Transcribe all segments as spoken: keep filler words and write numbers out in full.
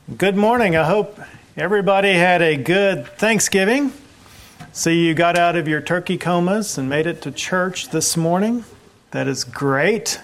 Good morning. I hope everybody had a good Thanksgiving. See, you got out of your turkey comas and made it to church this morning. That is great.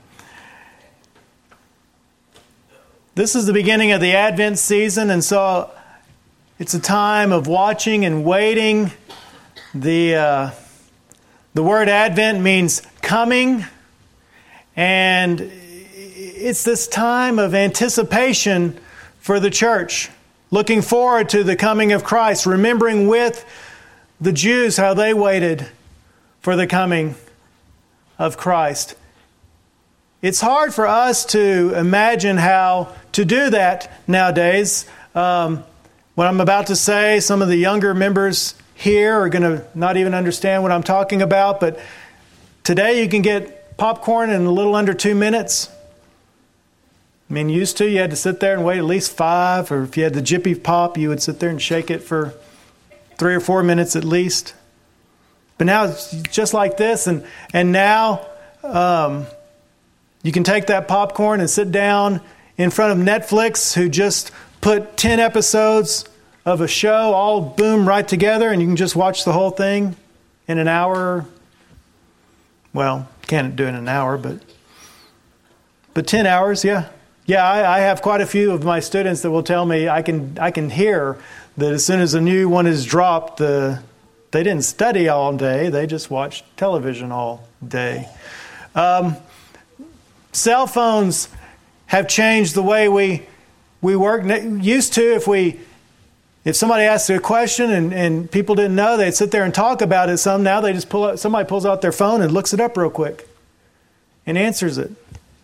This is the beginning of the Advent season, and so it's a time of watching and waiting. The uh, the word Advent means coming, and it's this time of anticipation for the church, looking forward to the coming of Christ, remembering with the Jews how they waited for the coming of Christ. It's hard for us to imagine how to do that nowadays. Um, what I'm about to say, some of the younger members here are going to not even understand what I'm talking about, but today you can get popcorn in a little under two minutes. I mean, used to, you had to sit there and wait at least five, or if you had the Jiffy Pop, you would sit there and shake it for three or four minutes at least. But now it's just like this, and and now um, you can take that popcorn and sit down in front of Netflix, who just put ten episodes of a show all boom right together, and you can just watch the whole thing in an hour. Well, can't do it in an hour, but but ten hours, yeah. Yeah, I, I have quite a few of my students that will tell me I can I can hear that as soon as a new one is dropped, the they didn't study all day; they just watched television all day. Um, cell phones have changed the way we we work. Used to, if we if somebody asked a question and, and people didn't know, they'd sit there and talk about it. Some now they just pull out, somebody pulls out their phone and looks it up real quick and answers it.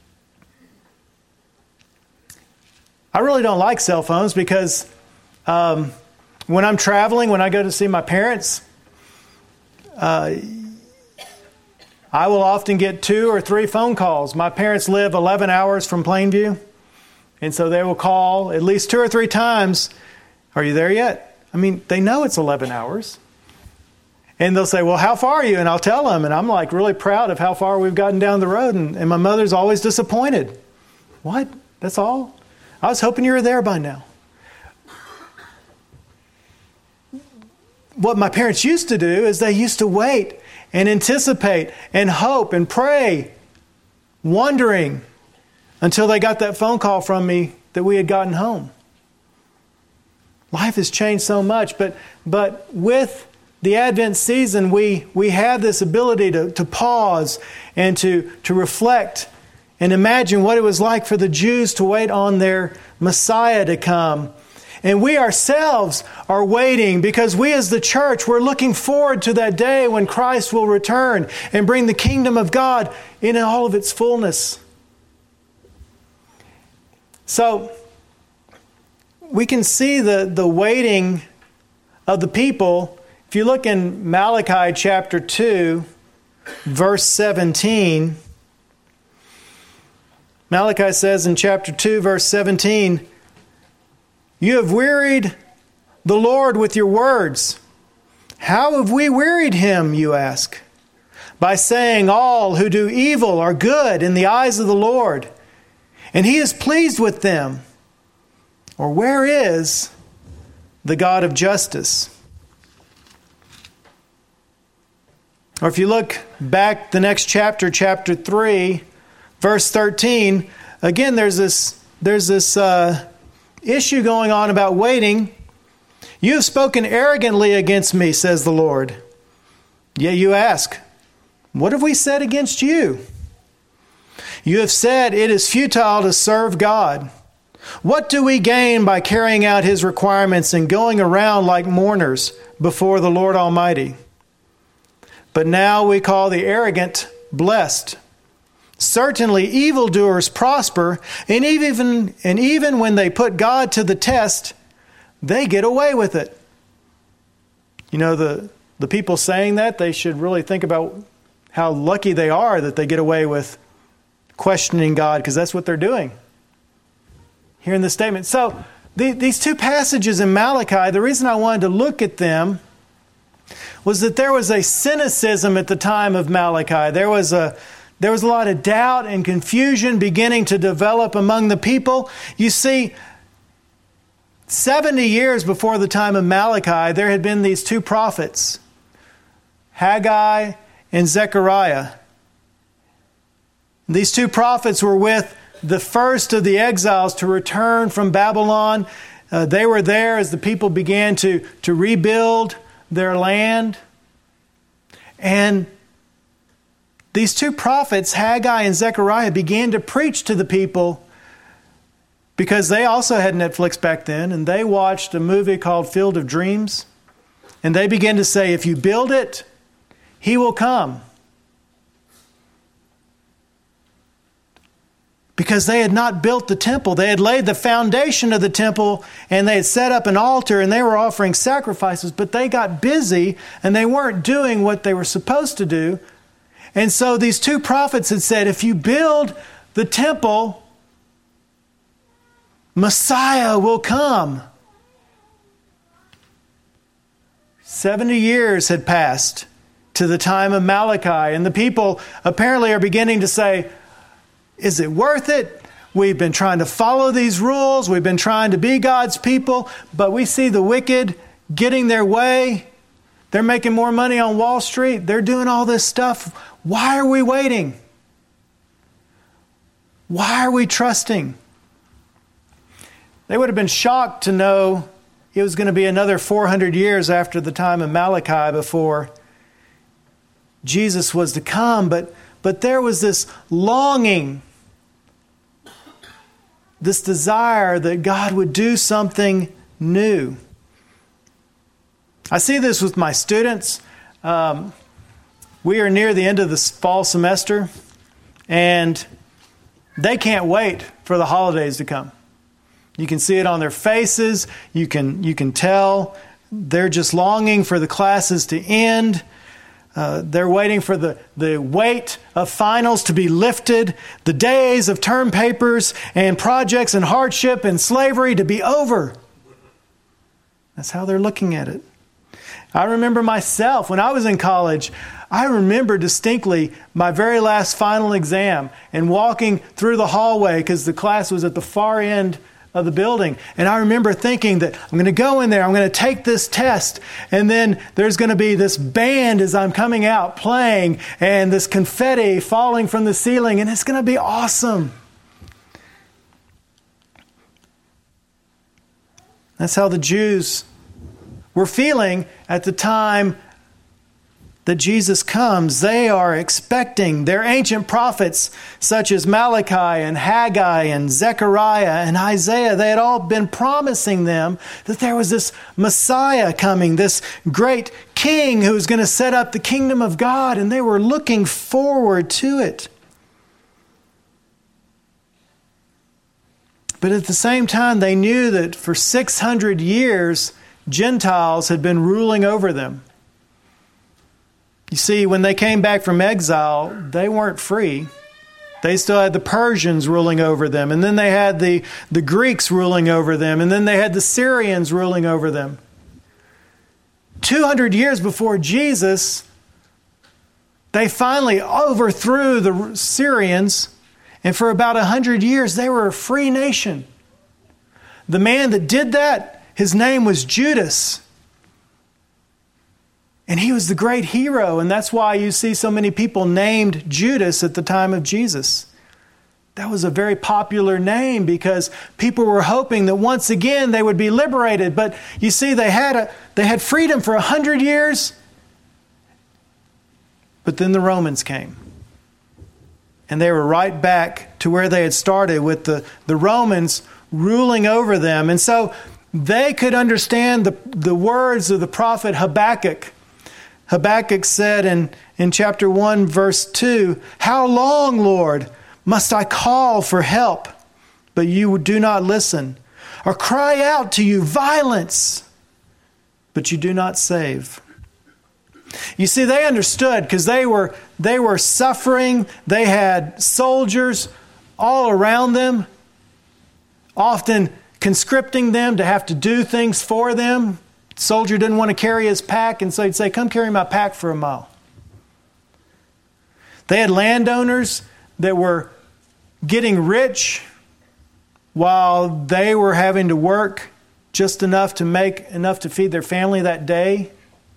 I really don't like cell phones because um, when I'm traveling, when I go to see my parents, uh, I will often get two or three phone calls. My parents live eleven hours from Plainview, and so they will call at least two or three times. Are you there yet? I mean, they know it's eleven hours. And they'll say, well, how far are you? And I'll tell them, and I'm like really proud of how far we've gotten down the road, and, and my mother's always disappointed. What? That's all? I was hoping you were there by now. What my parents used to do is they used to wait and anticipate and hope and pray, wondering until they got that phone call from me that we had gotten home. Life has changed so much, but but with the Advent season, we we have this ability to, to pause and to, to reflect and imagine what it was like for the Jews to wait on their Messiah to come. And we ourselves are waiting because we as the church, we're looking forward to that day when Christ will return and bring the kingdom of God in all of its fullness. So we can see the, the waiting of the people. If you look in Malachi chapter two, verse seventeen, Malachi says in chapter two, verse seventeen, you have wearied the Lord with your words. How have we wearied him, you ask? By saying all who do evil are good in the eyes of the Lord, and he is pleased with them. Or where is the God of justice? Or if you look back the next chapter, chapter three, verse thirteen, again, there's this there's this uh, issue going on about waiting. You have spoken arrogantly against me, says the Lord. Yet you ask, what have we said against you? You have said it is futile to serve God. What do we gain by carrying out his requirements and going around like mourners before the Lord Almighty? But now we call the arrogant blessed. Certainly evildoers prosper, and even, and even when they put God to the test, they get away with it. You know, the, the people saying that, they should really think about how lucky they are that they get away with questioning God, because that's what they're doing here in this statement. So the, these two passages in Malachi, the reason I wanted to look at them was that there was a cynicism at the time of Malachi. There was a There was a lot of doubt and confusion beginning to develop among the people. You see, seventy years before the time of Malachi, there had been these two prophets, Haggai and Zechariah. These two prophets were with the first of the exiles to return from Babylon. Uh, they were there as the people began to, to rebuild their land. And these two prophets, Haggai and Zechariah, began to preach to the people because they also had Netflix back then, and they watched a movie called Field of Dreams. And they began to say, if you build it, He will come. Because they had not built the temple. They had laid the foundation of the temple, and they had set up an altar, and they were offering sacrifices, but they got busy and they weren't doing what they were supposed to do. And so these two prophets had said, if you build the temple, Messiah will come. Seventy years had passed to the time of Malachi, and the people apparently are beginning to say, is it worth it? We've been trying to follow these rules. We've been trying to be God's people, but we see the wicked getting their way. They're making more money on Wall Street. They're doing all this stuff. Why are we waiting? Why are we trusting? They would have been shocked to know it was going to be another four hundred years after the time of Malachi before Jesus was to come. But, but there was this longing, this desire that God would do something new. I see this with my students. Um, we are near the end of this fall semester, and they can't wait for the holidays to come. You can see it on their faces. You can, you can tell they're just longing for the classes to end. Uh, they're waiting for the, the weight of finals to be lifted, the days of term papers and projects and hardship and slavery to be over. That's how they're looking at it. I remember myself when I was in college, I remember distinctly my very last final exam and walking through the hallway because the class was at the far end of the building. And I remember thinking that I'm going to go in there, I'm going to take this test, and then there's going to be this band as I'm coming out playing and this confetti falling from the ceiling, and it's going to be awesome. That's how the Jews were feeling at the time that Jesus comes. They are expecting their ancient prophets such as Malachi and Haggai and Zechariah and Isaiah. They had all been promising them that there was this Messiah coming, this great king who was going to set up the kingdom of God, and they were looking forward to it. But at the same time, they knew that for six hundred years, Gentiles had been ruling over them. You see, when they came back from exile, they weren't free. They still had the Persians ruling over them. And then they had the, the Greeks ruling over them. And then they had the Syrians ruling over them. two hundred years before Jesus, they finally overthrew the Syrians. And for about one hundred years, they were a free nation. The man that did that, his name was Judas. And he was the great hero, and that's why you see so many people named Judas at the time of Jesus. That was a very popular name because people were hoping that once again they would be liberated. But you see, they had a, they had freedom for a hundred years, but then the Romans came. And they were right back to where they had started with the, the Romans ruling over them. And so they could understand the, the words of the prophet Habakkuk. Habakkuk said in, in chapter one, verse two, "How long, Lord, must I call for help, but you do not listen? Or cry out to you violence, but you do not save?" You see, they understood because they were, they were suffering. They had soldiers all around them, often conscripting them to have to do things for them. Soldier didn't want to carry his pack, and so he'd say, "Come carry my pack for a mile." They had landowners that were getting rich while they were having to work just enough to make enough to feed their family that day.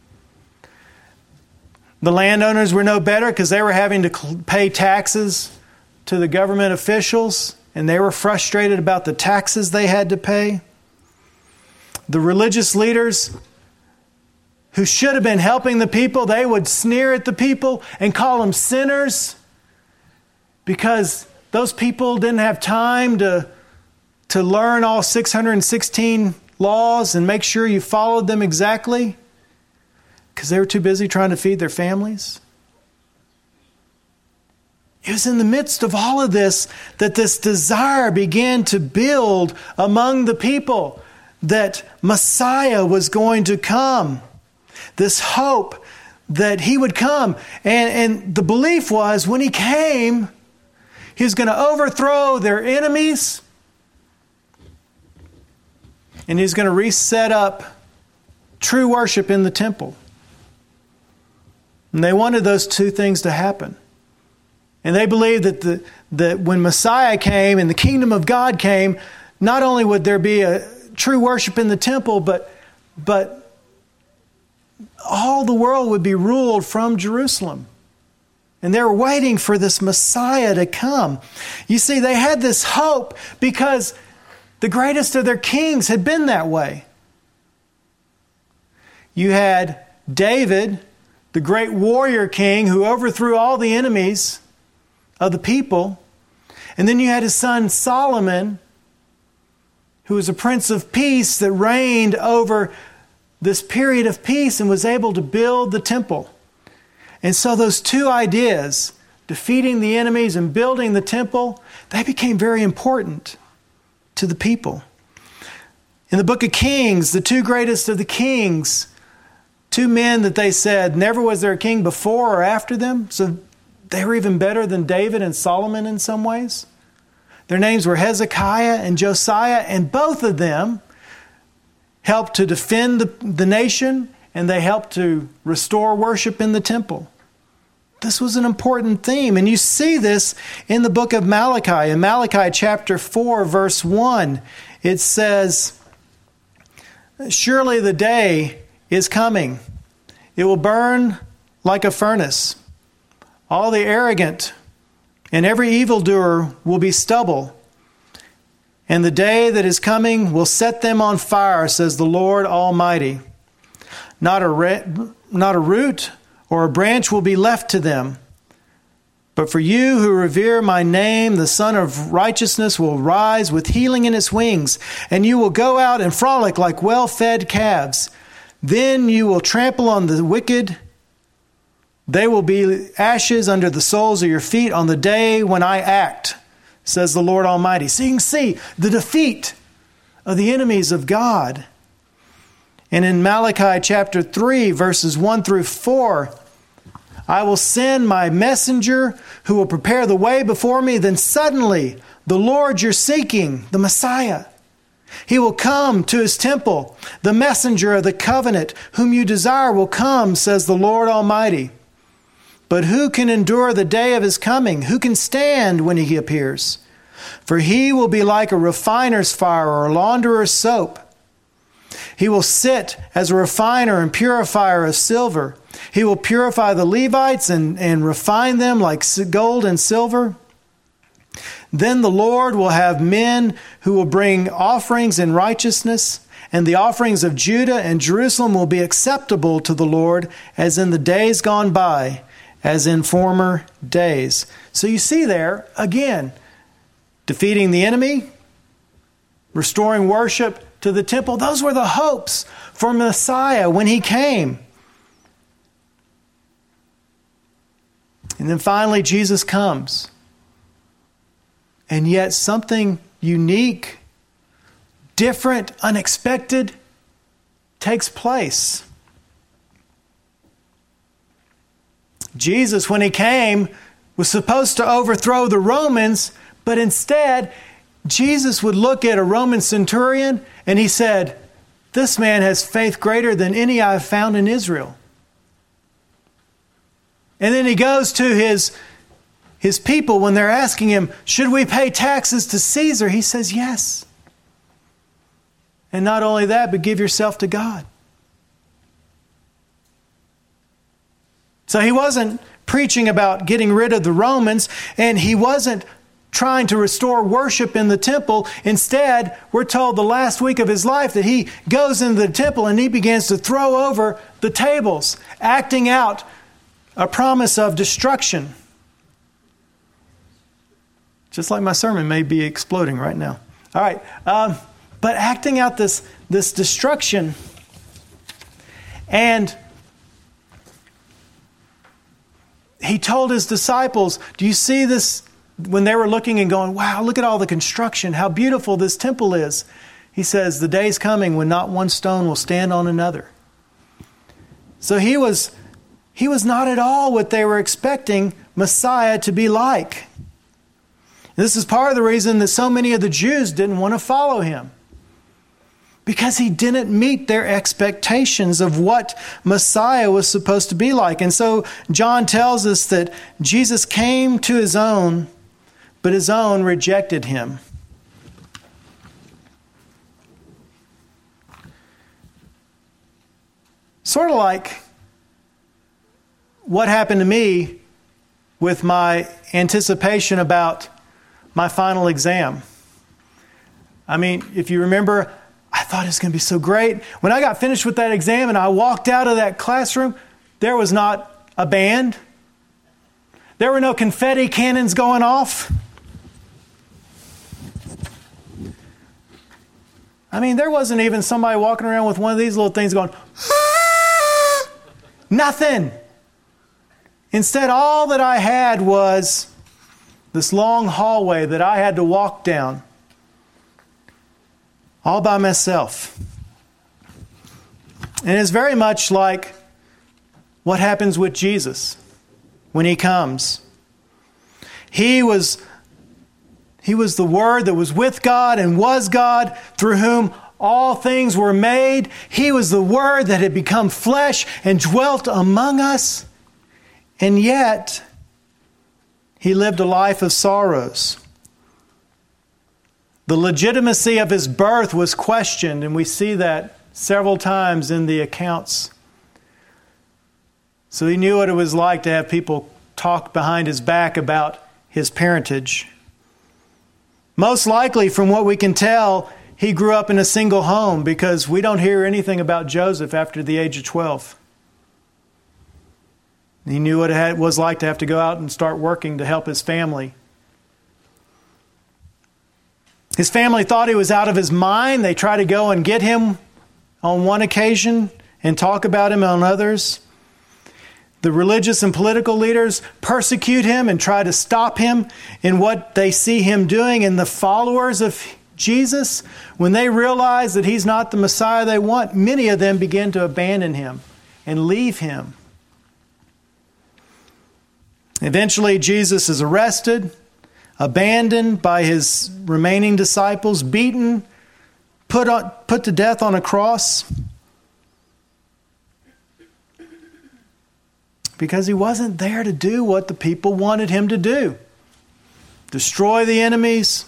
The landowners were no better because they were having to pay taxes to the government officials, and they were frustrated about the taxes they had to pay. The religious leaders who should have been helping the people, they would sneer at the people and call them sinners because those people didn't have time to, to learn all six hundred sixteen laws and make sure you followed them exactly because they were too busy trying to feed their families. It was in the midst of all of this that this desire began to build among the people that Messiah was going to come. This hope that he would come. And, and the belief was when he came, he was going to overthrow their enemies and he's going to reset up true worship in the temple. And they wanted those two things to happen. And they believed that the, that when Messiah came and the kingdom of God came, not only would there be a true worship in the temple, but, but all the world would be ruled from Jerusalem. And they were waiting for this Messiah to come. You see, they had this hope because the greatest of their kings had been that way. You had David, the great warrior king who overthrew all the enemies of the people. And then you had his son Solomon, who was a prince of peace that reigned over this period of peace and was able to build the temple. And so those two ideas, defeating the enemies and building the temple, they became very important to the people. In the book of Kings, the two greatest of the kings, two men that they said never was there a king before or after them, so they were even better than David and Solomon in some ways. Their names were Hezekiah and Josiah, and both of them helped to defend the, the nation, and they helped to restore worship in the temple. This was an important theme, and you see this in the book of Malachi. In Malachi chapter four, verse one, it says, "Surely the day is coming. It will burn like a furnace. All the arrogant and every evildoer will be stubble. And the day that is coming will set them on fire, says the Lord Almighty. Not a, re- not a root or a branch will be left to them. But for you who revere my name, the Son of Righteousness will rise with healing in its wings, and you will go out and frolic like well-fed calves. Then you will trample on the wicked. They will be ashes under the soles of your feet on the day when I act, says the Lord Almighty." So you can see the defeat of the enemies of God. And in Malachi chapter three, verses one through four, "I will send my messenger who will prepare the way before me. Then suddenly the Lord you're seeking, the Messiah, he will come to his temple. The messenger of the covenant whom you desire will come, says the Lord Almighty. But who can endure the day of his coming? Who can stand when he appears? For he will be like a refiner's fire or a launderer's soap. He will sit as a refiner and purifier of silver. He will purify the Levites and, and refine them like gold and silver. Then the Lord will have men who will bring offerings in righteousness, and the offerings of Judah and Jerusalem will be acceptable to the Lord as in the days gone by, as in former days." So you see there, again, defeating the enemy, restoring worship to the temple. Those were the hopes for Messiah when he came. And then finally, Jesus comes. And yet something unique, different, unexpected takes place. Jesus, when he came, was supposed to overthrow the Romans, but instead, Jesus would look at a Roman centurion and he said, "This man has faith greater than any I have found in Israel." And then he goes to his, his people when they're asking him, "Should we pay taxes to Caesar?" He says, "Yes." And not only that, but give yourself to God. So he wasn't preaching about getting rid of the Romans, and he wasn't trying to restore worship in the temple. Instead, we're told the last week of his life that he goes into the temple and he begins to throw over the tables, acting out a promise of destruction. Just like my sermon may be exploding right now. All right, um, but acting out this, this destruction. And he told his disciples, do you see this? When they were looking and going, wow, look at all the construction, how beautiful this temple is. He says, the day's coming when not one stone will stand on another. So he was, he was not at all what they were expecting Messiah to be like. This is part of the reason that so many of the Jews didn't want to follow him. Because he didn't meet their expectations of what Messiah was supposed to be like. And so John tells us that Jesus came to his own, but his own rejected him. Sort of like what happened to me with my anticipation about my final exam. I mean, if you remember, I thought it was going to be so great. When I got finished with that exam and I walked out of that classroom, there was not a band. There were no confetti cannons going off. I mean, there wasn't even somebody walking around with one of these little things going, nothing. Instead, all that I had was this long hallway that I had to walk down all by myself. And it's very much like what happens with Jesus when he comes. He was He was the Word that was with God and was God, through whom all things were made. He was the Word that had become flesh and dwelt among us. And yet, he lived a life of sorrows. The legitimacy of his birth was questioned, and we see that several times in the accounts. So he knew what it was like to have people talk behind his back about his parentage. Most likely, from what we can tell, he grew up in a single home, because we don't hear anything about Joseph after the age of twelve. He knew what it was like to have to go out and start working to help his family. His family thought he was out of his mind. They tried to go and get him on one occasion and talk about him on others. The religious and political leaders persecute him and try to stop him in what they see him doing. And the followers of Jesus, when they realize that he's not the Messiah they want, many of them begin to abandon him and leave him. Eventually, Jesus is arrested, abandoned by his remaining disciples, beaten, put on, put to death on a cross. Because he wasn't there to do what the people wanted him to do. Destroy the enemies.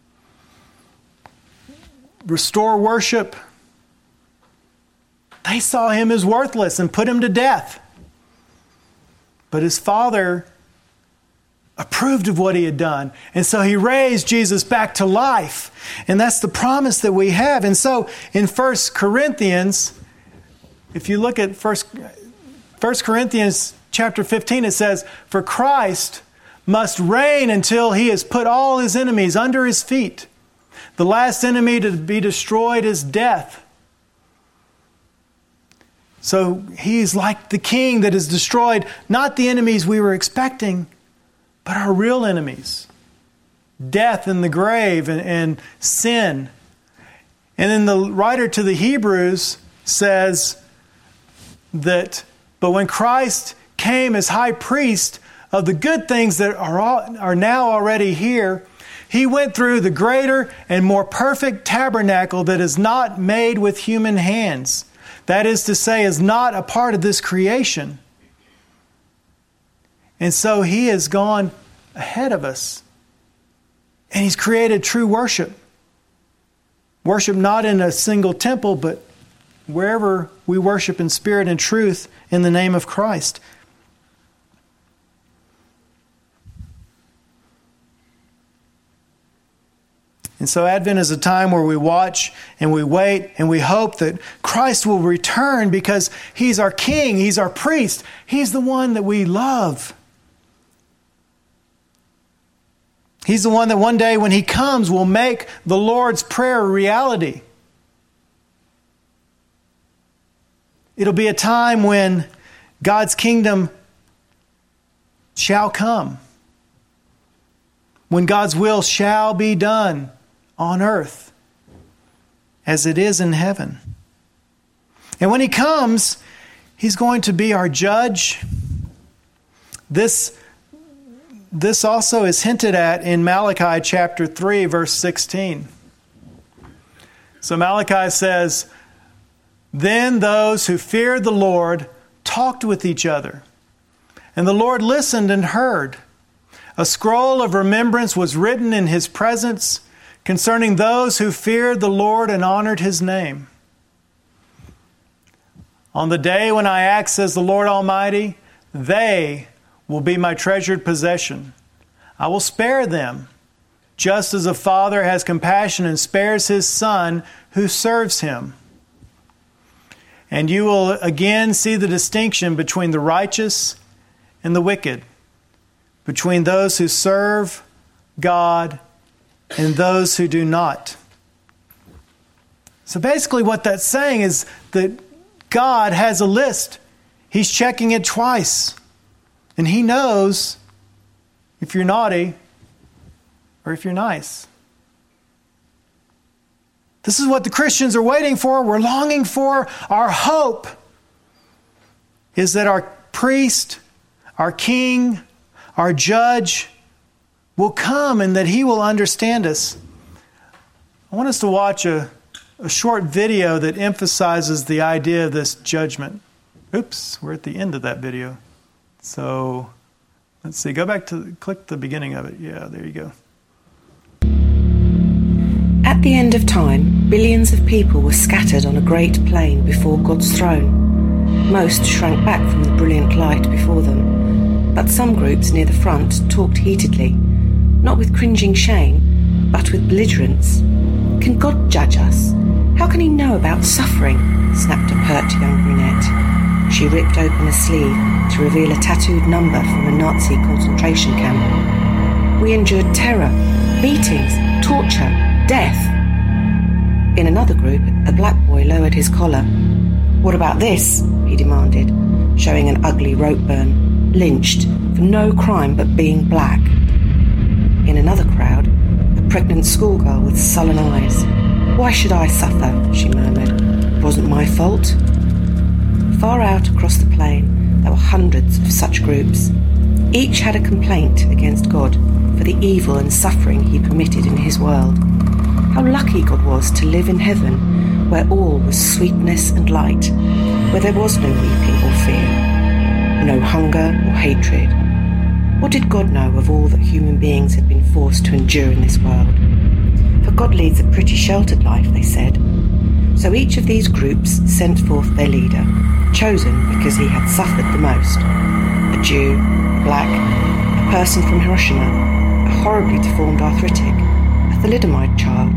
Restore worship. They saw him as worthless and put him to death. But his Father approved of what he had done. And so he raised Jesus back to life. And that's the promise that we have. And so in First Corinthians, if you look at First Corinthians chapter fifteen, it says, "For Christ must reign until he has put all his enemies under his feet. The last enemy to be destroyed is death." So he's like the king that has destroyed not the enemies we were expecting, but our real enemies. Death and the grave and, and sin. And then the writer to the Hebrews says that, but when Christ came as high priest of the good things that are, all, are now already here, he went through the greater and more perfect tabernacle that is not made with human hands. That is to say, is not a part of this creation. And so he has gone ahead of us. And he's created true worship. Worship not in a single temple, but wherever we worship in spirit and truth in the name of Christ. And so Advent is a time where we watch and we wait and we hope that Christ will return because He's our King, He's our priest, He's the one that we love. He's the one that one day when He comes will make the Lord's Prayer a reality. It'll be a time when God's kingdom shall come, when God's will shall be done on earth as it is in heaven. And when He comes, He's going to be our judge. This, this also is hinted at in Malachi chapter three, verse sixteen. So Malachi says, "Then those who feared the Lord talked with each other, and the Lord listened and heard. A scroll of remembrance was written in His presence concerning those who feared the Lord and honored His name. On the day when I act, says the Lord Almighty, they will be my treasured possession. I will spare them, just as a father has compassion and spares his son who serves him. And you will again see the distinction between the righteous and the wicked, between those who serve God and those who do not." So basically what that's saying is that God has a list. He's checking it twice. And He knows if you're naughty or if you're nice. This is what the Christians are waiting for. We're longing for. Our hope is that our priest, our king, our judge will come and that He will understand us. I want us to watch a, a short video that emphasizes the idea of this judgment. Oops, we're at the end of that video. So let's see, go back to, click the beginning of it. Yeah, there you go. At the end of time, billions of people were scattered on a great plain before God's throne. Most shrank back from the brilliant light before them, but some groups near the front talked heatedly, not with cringing shame, but with belligerence. "Can God judge us? How can He know about suffering?" snapped a pert young brunette. She ripped open a sleeve to reveal a tattooed number from a Nazi concentration camp. "We endured terror, beatings, torture, death." In another group, a black boy lowered his collar. "What about this?" he demanded, showing an ugly rope burn, lynched for no crime but being black. In another crowd, a pregnant schoolgirl with sullen eyes. "Why should I suffer?" she murmured. "It wasn't my fault." Far out across the plain, there were hundreds of such groups. Each had a complaint against God for the evil and suffering He permitted in His world. How lucky God was to live in heaven, where all was sweetness and light, where there was no weeping or fear, no hunger or hatred. What did God know of all that human beings had been forced to endure in this world? For God leads a pretty sheltered life, they said. So each of these groups sent forth their leader, chosen because he had suffered the most. A Jew, a black, a person from Hiroshima, a horribly deformed arthritic, a thalidomide child.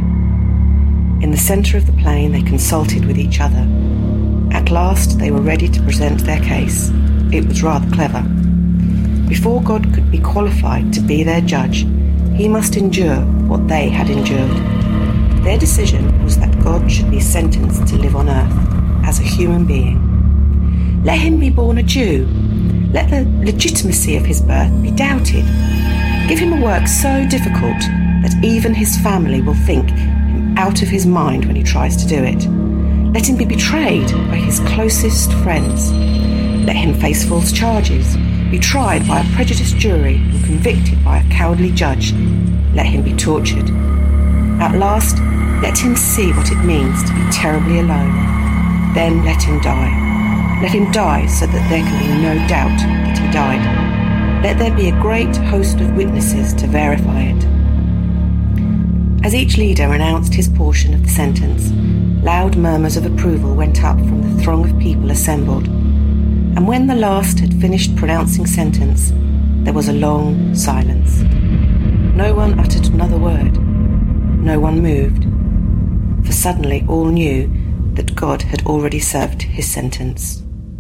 In the centre of the plain they consulted with each other. At last they were ready to present their case. It was rather clever. Before God could be qualified to be their judge, He must endure what they had endured. Their decision was that God should be sentenced to live on earth as a human being. Let Him be born a Jew. Let the legitimacy of His birth be doubted. Give Him a work so difficult that even His family will think Him out of His mind when He tries to do it. Let Him be betrayed by His closest friends. Let Him face false charges, be tried by a prejudiced jury and convicted by a cowardly judge. Let Him be tortured. At last, let Him see what it means to be terribly alone. Then let Him die. Let Him die so that there can be no doubt that He died. Let there be a great host of witnesses to verify it. As each leader announced his portion of the sentence, loud murmurs of approval went up from the throng of people assembled. And when the last had finished pronouncing sentence, there was a long silence. No one uttered another word. No one moved. For suddenly all knew that God had already served his sentence.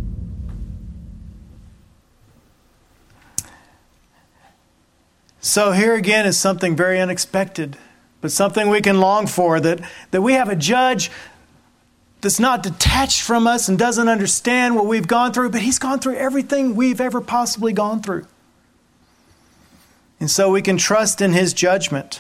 So here again is something very unexpected, but something we can long for, that, that we have a judge that's not detached from us and doesn't understand what we've gone through, but he's gone through everything we've ever possibly gone through. And so we can trust in his judgment.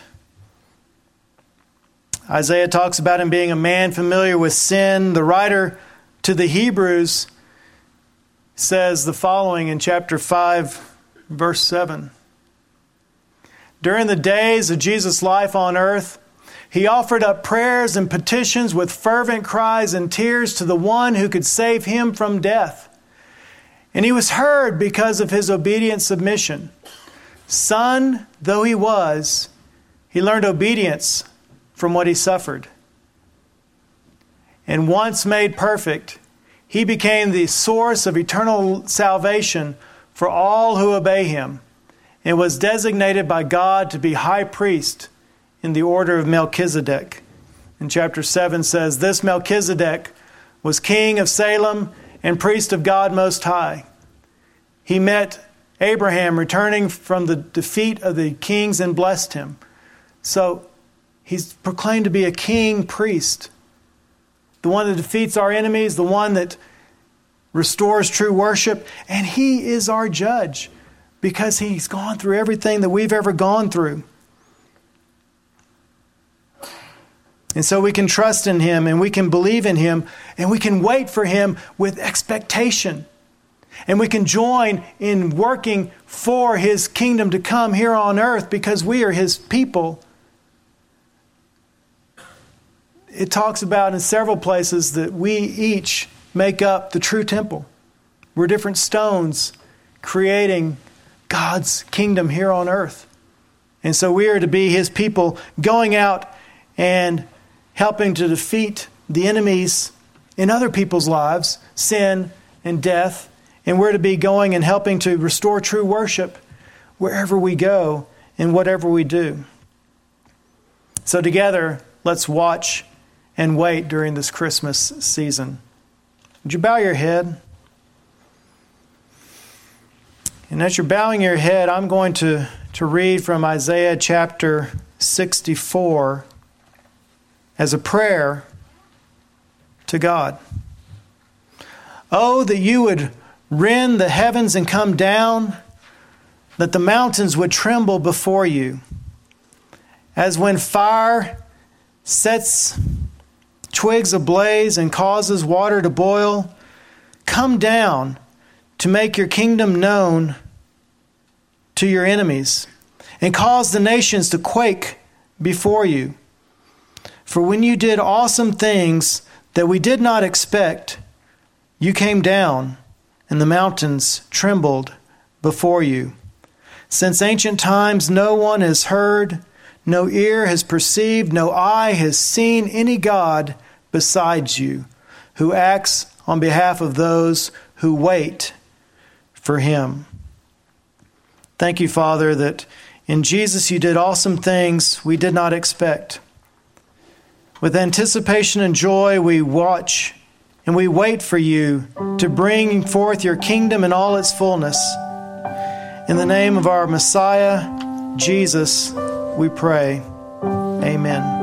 Isaiah talks about him being a man familiar with sin. The writer to the Hebrews says the following in chapter five, verse seven. During the days of Jesus' life on earth, he offered up prayers and petitions with fervent cries and tears to the one who could save him from death. And he was heard because of his obedient submission. Son though he was, he learned obedience from what he suffered. And once made perfect, he became the source of eternal salvation for all who obey him, and was designated by God to be high priest in the order of Melchizedek. And chapter seven says, this Melchizedek was king of Salem and priest of God Most High. He met Abraham returning from the defeat of the kings and blessed him. So he's proclaimed to be a king priest, the one that defeats our enemies, the one that restores true worship, and he is our judge because he's gone through everything that we've ever gone through. And so we can trust in him, and we can believe in him, and we can wait for him with expectation. And we can join in working for his kingdom to come here on earth because we are his people. It talks about in several places that we each make up the true temple. We're different stones creating God's kingdom here on earth. And so we are to be his people, going out and helping to defeat the enemies in other people's lives, sin and death. And we're to be going and helping to restore true worship wherever we go and whatever we do. So together, let's watch and wait during this Christmas season. Would you bow your head? And as you're bowing your head, I'm going to, to read from Isaiah chapter sixty-four as a prayer to God. Oh, that you would rend the heavens and come down, that the mountains would tremble before you. As when fire sets twigs ablaze and causes water to boil, come down to make your kingdom known to your enemies and cause the nations to quake before you. For when you did awesome things that we did not expect, you came down and the mountains trembled before you. Since ancient times no one has heard, no ear has perceived, no eye has seen any God besides you, who acts on behalf of those who wait for him. Thank you, Father, that in Jesus you did awesome things we did not expect. With anticipation and joy we watch and we wait for you to bring forth your kingdom in all its fullness. In the name of our Messiah, Jesus, we pray. Amen.